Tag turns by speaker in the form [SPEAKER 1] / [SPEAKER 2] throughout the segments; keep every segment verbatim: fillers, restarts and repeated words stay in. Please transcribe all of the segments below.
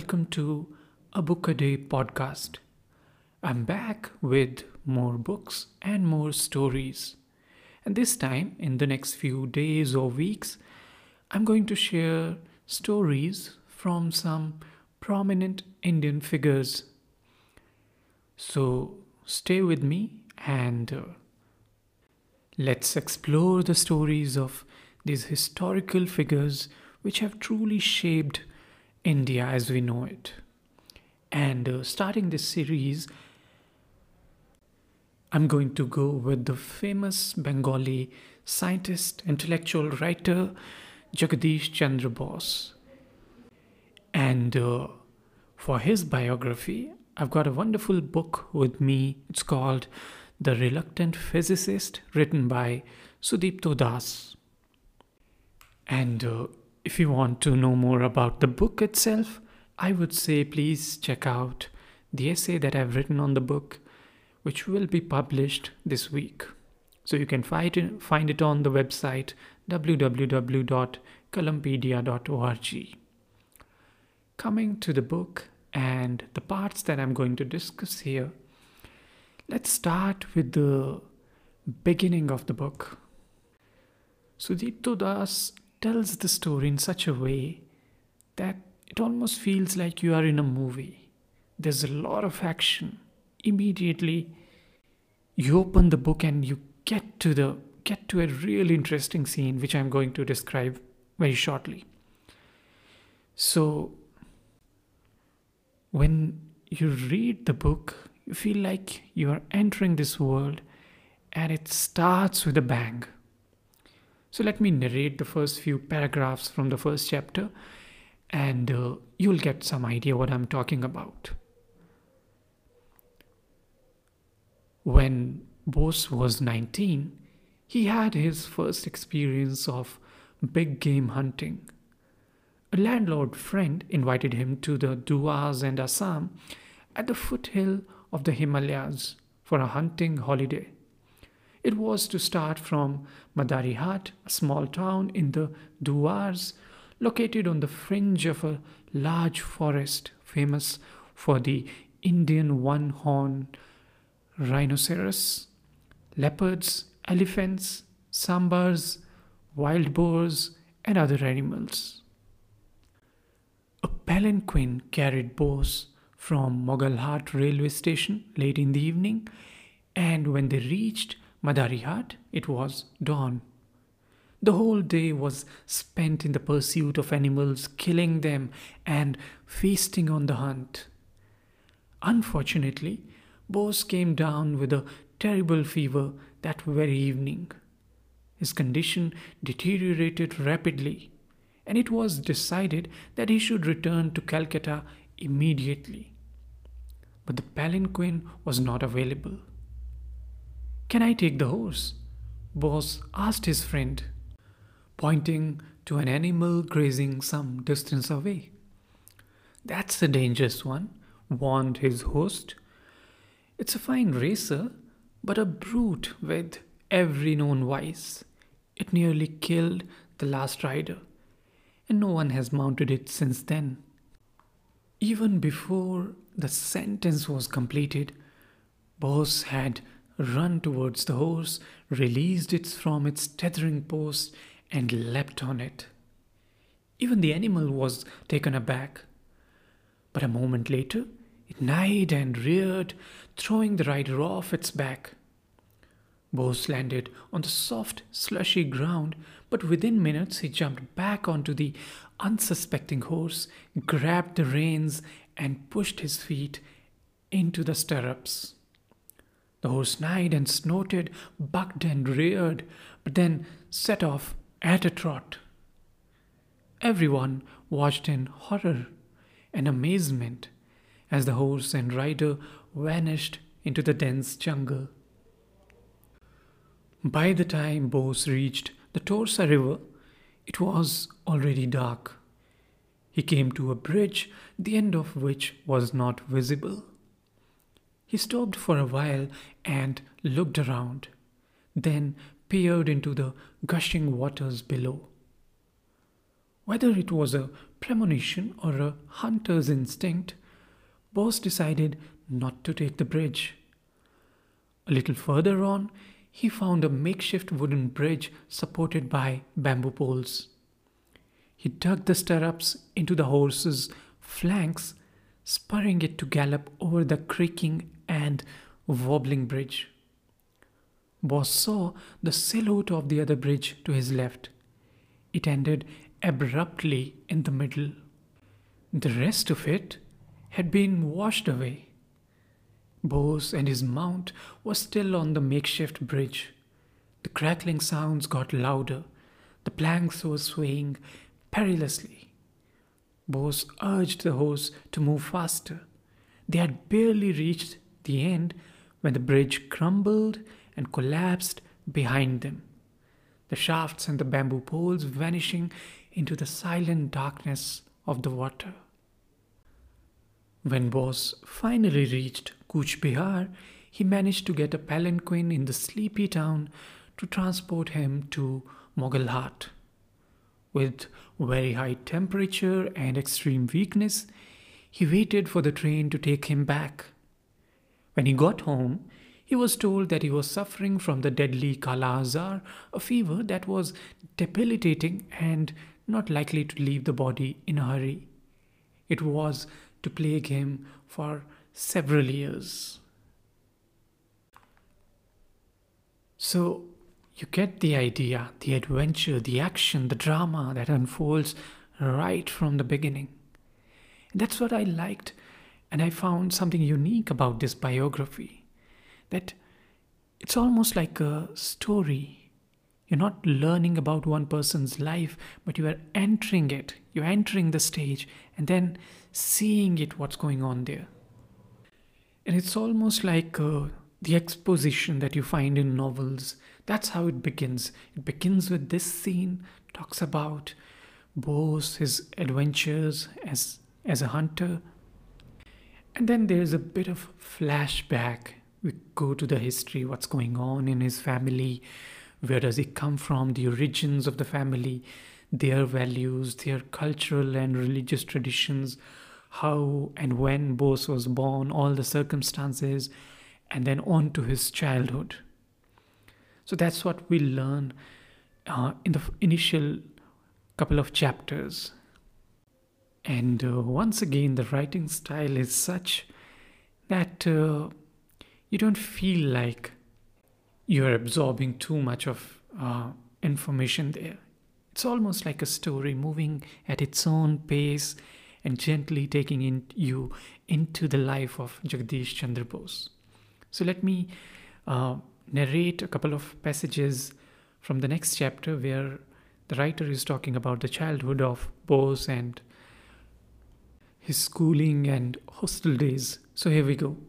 [SPEAKER 1] welcome to A Book a Day podcast. I'm back with more books and more stories. And this time, in the next few days or weeks, I'm going to share stories from some prominent Indian figures. So stay with me and uh, let's explore the stories of these historical figures which have truly shaped India as we know it. And uh, starting this series, I'm going to go with the famous Bengali scientist, intellectual writer Jagadish Chandra Bose. And uh, for his biography, I've got a wonderful book with me. It's called The Reluctant Physicist, written by Sudipto Das. And uh, if you want to know more about the book itself, I would say please check out the essay that I've written on the book, which will be published this week. So you can find it, find it on the website w w w dot kalampedia dot org. Coming to the book and the parts that I'm going to discuss here, let's start with the beginning of the book. Sudipto Das tells the story in such a way that it almost feels like you are in a movie. There's a lot of action. Immediately, you open the book and you get to the get to a really interesting scene, which I'm going to describe very shortly. So, when you read the book, you feel like you are entering this world, and it starts with a bang. So let me narrate the first few paragraphs from the first chapter, and uh, you'll get some idea what I'm talking about. When Bose was nineteen, he had his first experience of big game hunting. A landlord friend invited him to the Duars and Assam at the foothill of the Himalayas for a hunting holiday. It was to start from Madarihat, a small town in the Duars, located on the fringe of a large forest famous for the Indian one-horned rhinoceros, leopards, elephants, sambars, wild boars, and other animals. A palanquin carried Bose from Moghalhat railway station late in the evening, and when they reached Madarihat, it was dawn. The whole day was spent in the pursuit of animals, killing them and feasting on the hunt. Unfortunately, Bose came down with a terrible fever that very evening. His condition deteriorated rapidly, and it was decided that he should return to Calcutta immediately. But the palanquin was not available. "Can I take the horse?" Bose asked his friend, pointing to an animal grazing some distance away. "That's a dangerous one," warned his host. "It's a fine racer, but a brute with every known vice. It nearly killed the last rider, and no one has mounted it since then." Even before the sentence was completed, Bose had run towards the horse, released it from its tethering post, and leapt on it. Even the animal was taken aback. But a moment later, it neighed and reared, throwing the rider off its back. Bose landed on the soft, slushy ground, but within minutes he jumped back onto the unsuspecting horse, grabbed the reins, and pushed his feet into the stirrups. The horse neighed and snorted, bucked and reared, but then set off at a trot. Everyone watched in horror and amazement as the horse and rider vanished into the dense jungle. By the time Bose reached the Torsa River, it was already dark. He came to a bridge, the end of which was not visible. He stopped for a while and looked around, then peered into the gushing waters below. Whether it was a premonition or a hunter's instinct, Bose decided not to take the bridge. A little further on, he found a makeshift wooden bridge supported by bamboo poles. He dug the stirrups into the horse's flanks, spurring it to gallop over the creaking and wobbling bridge. Bose saw the silhouette of the other bridge to his left. It ended abruptly in the middle. The rest of it had been washed away. Bose and his mount were still on the makeshift bridge. The crackling sounds got louder. The planks were swaying perilously. Bose urged the horse to move faster. They had barely reached the end when the bridge crumbled and collapsed behind them, the shafts and the bamboo poles vanishing into the silent darkness of the water. When Bose finally reached Cooch Behar, he managed to get a palanquin in the sleepy town to transport him to Moghalhat. With very high temperature and extreme weakness, he waited for the train to take him back. When he got home, he was told that he was suffering from the deadly Kala Azar, a fever that was debilitating and not likely to leave the body in a hurry. It was to plague him for several years. So you get the idea, the adventure, the action, the drama that unfolds right from the beginning. And that's what I liked, and I found something unique about this biography. That it's almost like a story. You're not learning about one person's life, but you are entering it. You're entering the stage and then seeing it, what's going on there. And it's almost like uh, the exposition that you find in novels. That's how it begins. It begins with this scene, talks about Bose, his adventures as, as a hunter. And then there's a bit of flashback. We go to the history, what's going on in his family, where does he come from, the origins of the family, their values, their cultural and religious traditions, how and when Bose was born, all the circumstances, and then on to his childhood. So that's what we learn uh, in the initial couple of chapters. And uh, once again, the writing style is such that uh, you don't feel like you're absorbing too much of uh, information there. It's almost like a story moving at its own pace and gently taking in you into the life of Jagdish Chandra Bose. So let me uh, narrate a couple of passages from the next chapter where the writer is talking about the childhood of Bose and his schooling and hostel days. So here we go.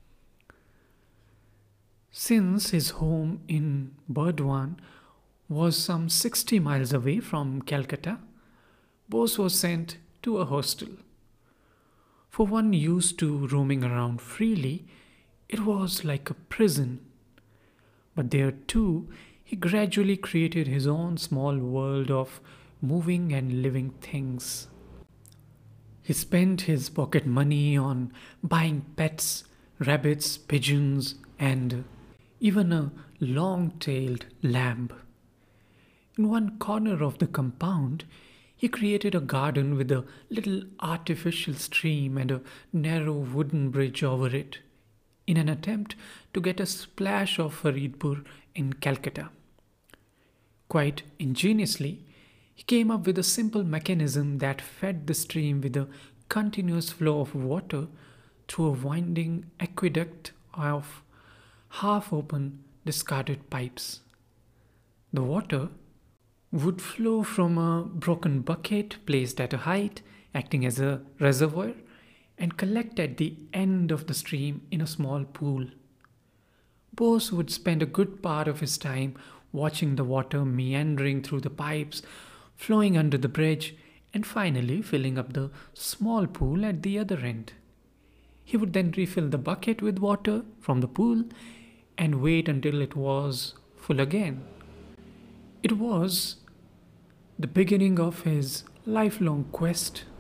[SPEAKER 1] Since his home in Burdwan was some sixty miles away from Calcutta, Bose was sent to a hostel. For one used to roaming around freely, it was like a prison. But there too, he gradually created his own small world of moving and living things. He spent his pocket money on buying pets, rabbits, pigeons, and even a long-tailed lamb. In one corner of the compound, he created a garden with a little artificial stream and a narrow wooden bridge over it, in an attempt to get a splash of Faridpur in Calcutta. Quite ingeniously, he came up with a simple mechanism that fed the stream with a continuous flow of water through a winding aqueduct of half-open discarded pipes. The water would flow from a broken bucket placed at a height, acting as a reservoir, and collect at the end of the stream in a small pool. Bose would spend a good part of his time watching the water meandering through the pipes, flowing under the bridge, and finally filling up the small pool at the other end. He would then refill the bucket with water from the pool and wait until it was full again. It was the beginning of his lifelong quest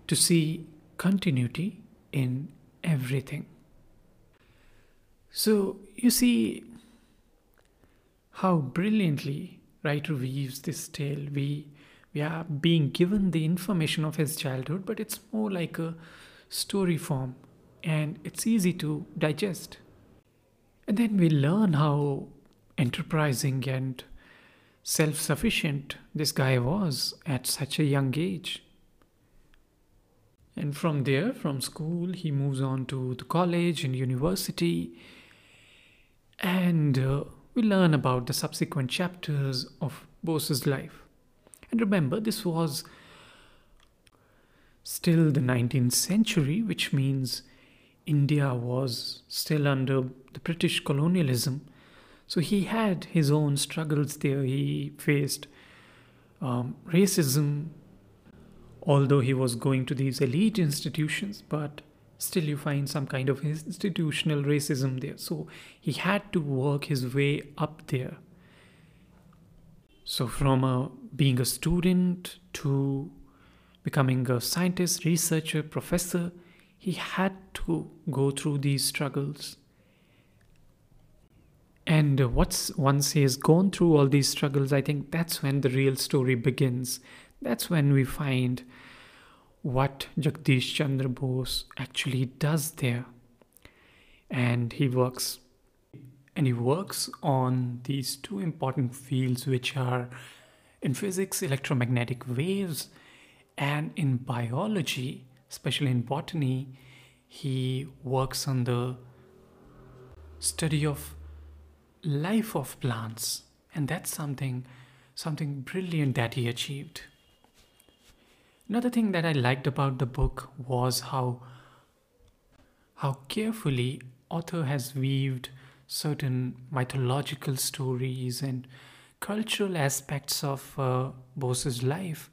[SPEAKER 1] to see continuity in everything. So you see how brilliantly writer weaves this tale. We we are being given the information of his childhood, but it's more like a story form and it's easy to digest. And then we learn how enterprising and self sufficient this guy was at such a young age. And from there, from school, he moves on to the college and university, and uh, we learn about the subsequent chapters of Bose's life. And remember, this was still the nineteenth century, which means India was still under the British colonialism. So he had his own struggles there. He faced um, racism, although he was going to these elite institutions, but still you find some kind of institutional racism there. So he had to work his way up there. So from a, being a student to becoming a scientist, researcher, professor, he had to go through these struggles. And uh, what's once he has gone through all these struggles, I think that's when the real story begins. That's when we find what Jagdish Chandra Bose actually does there. And he works and he works on these two important fields, which are in physics, electromagnetic waves, and in biology, especially in botany, he works on the study of life of plants. And that's something something brilliant that he achieved. Another thing that I liked about the book was how how carefully author has weaved certain mythological stories and cultural aspects of uh, Bose's life,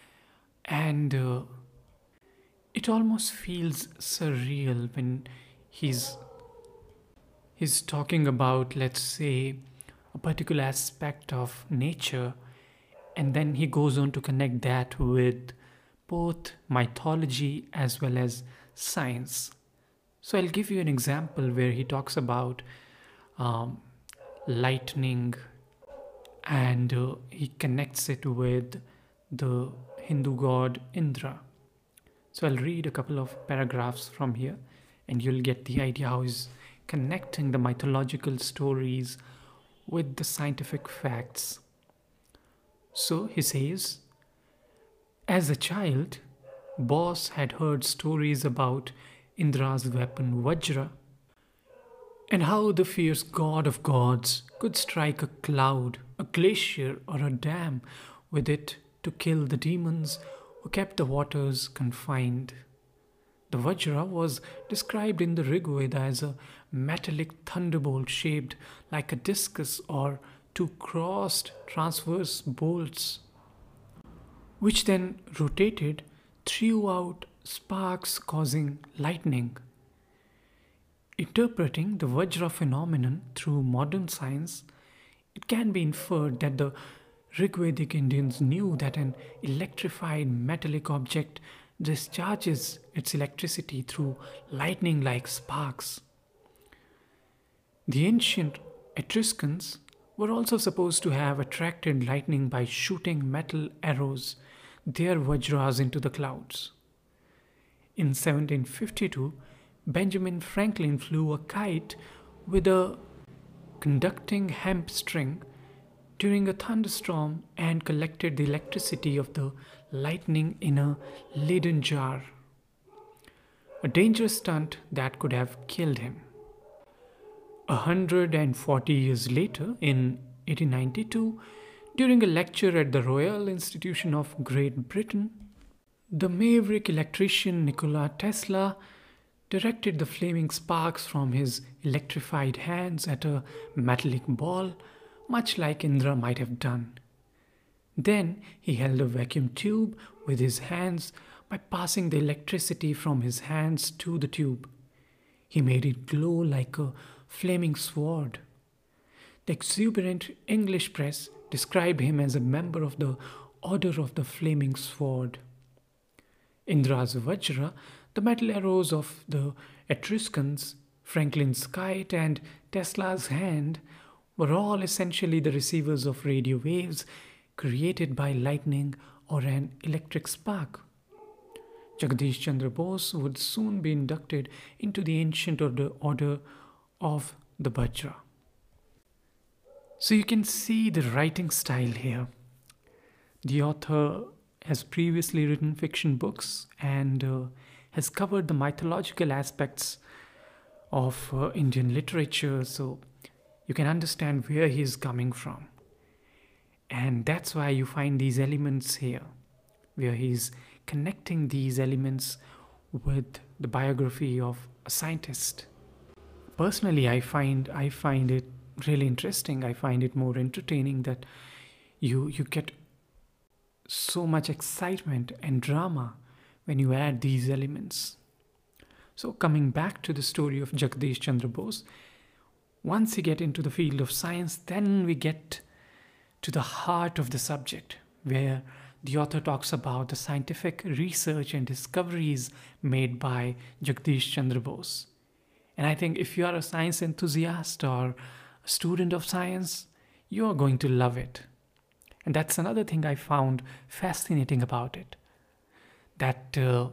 [SPEAKER 1] and uh, it almost feels surreal when he's he's talking about, let's say, a particular aspect of nature, and then he goes on to connect that with both mythology as well as science. So I'll give you an example where he talks about um, lightning, and uh, he connects it with the Hindu god Indra. So I'll read a couple of paragraphs from here and you'll get the idea how he's connecting the mythological stories with the scientific facts. So he says, as a child, Bose had heard stories about Indra's weapon Vajra and how the fierce god of gods could strike a cloud, a glacier, or a dam with it to kill the demons who kept the waters confined. The Vajra was described in the Rig Veda as a metallic thunderbolt shaped like a discus or two crossed transverse bolts, which then rotated, threw out sparks causing lightning. Interpreting the Vajra phenomenon through modern science, it can be inferred that the Rigvedic Indians knew that an electrified metallic object discharges its electricity through lightning-like sparks. The ancient Etruscans were also supposed to have attracted lightning by shooting metal arrows, their Vajras, into the clouds. In seventeen fifty-two, Benjamin Franklin flew a kite with a conducting hemp string during a thunderstorm and collected the electricity of the lightning in a Leyden jar, a dangerous stunt that could have killed him. A hundred and forty years later, in eighteen ninety-two, during a lecture at the Royal Institution of Great Britain, the maverick electrician Nikola Tesla directed the flaming sparks from his electrified hands at a metallic ball, much like Indra might have done. Then he held a vacuum tube with his hands by passing the electricity from his hands to the tube. He made it glow like a flaming sword. The exuberant English press described him as a member of the Order of the Flaming Sword. Indra's Vajra, the metal arrows of the Etruscans, Franklin's kite, and Tesla's hand were all essentially the receivers of radio waves created by lightning or an electric spark. Jagdish Chandra Bose would soon be inducted into the ancient order, order of the Vajra. So you can see the writing style here. The author has previously written fiction books and uh, has covered the mythological aspects of uh, Indian literature, so you can understand where he is coming from. And that's why you find these elements here, where he's connecting these elements with the biography of a scientist. Personally, I find I find it really interesting. I find it more entertaining that you you get so much excitement and drama when you add these elements. So coming back to the story of Jagdish Chandra Bose, once we get into the field of science, then we get to the heart of the subject, where the author talks about the scientific research and discoveries made by Jagdish Chandra Bose. And I think if you are a science enthusiast or a student of science, you are going to love it. And that's another thing I found fascinating about it, that uh,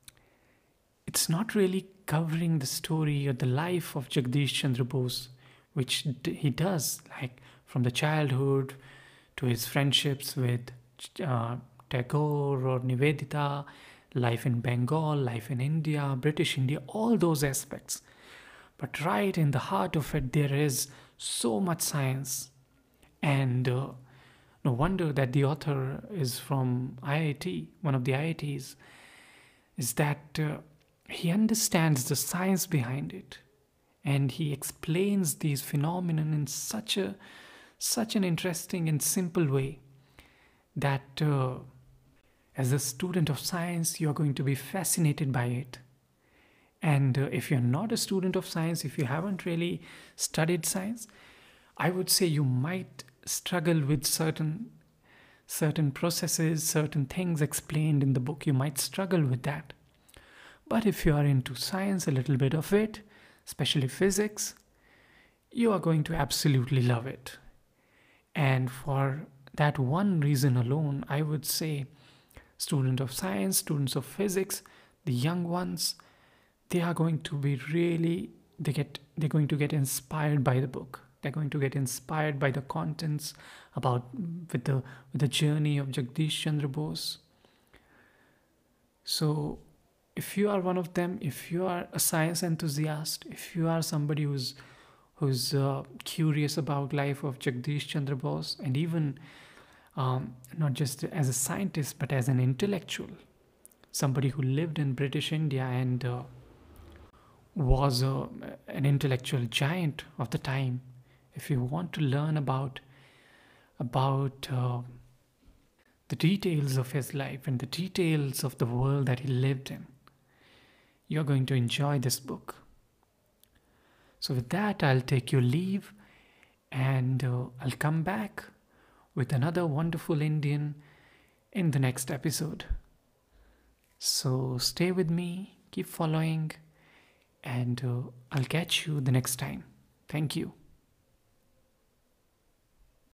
[SPEAKER 1] it's not really covering the story or the life of Jagdish Chandra Bose, which d- he does, like from the childhood to his friendships with uh, Tagore or Nivedita, life in Bengal, life in India, British India, all those aspects. But right in the heart of it, there is so much science. And uh, no wonder that the author is from I I T, one of the I I Ts, is that uh, he understands the science behind it. And he explains these phenomena in such a such an interesting and simple way that uh, as a student of science, you are going to be fascinated by it. And uh, if you're not a student of science, if you haven't really studied science, I would say you might struggle with certain certain processes, certain things explained in the book. You might struggle with that. But if you are into science, a little bit of it, especially physics, you are going to absolutely love it. And for that one reason alone, I would say student of science, students of physics, the young ones, they are going to be really, they get, they're going to get inspired by the book. They're going to get inspired by the contents about with the with the journey of Jagdish Chandra Bose. So if you are one of them, if you are a science enthusiast, if you are somebody who's who's uh, curious about life of Jagdish Chandra Bose, and even um, not just as a scientist but as an intellectual, somebody who lived in British India and uh, was a, an intellectual giant of the time, if you want to learn about about uh, the details of his life and the details of the world that he lived in, you're going to enjoy this book. So with that, I'll take your leave, and uh, I'll come back with another wonderful Indian in the next episode. So stay with me, keep following, and uh, I'll catch you the next time. Thank you.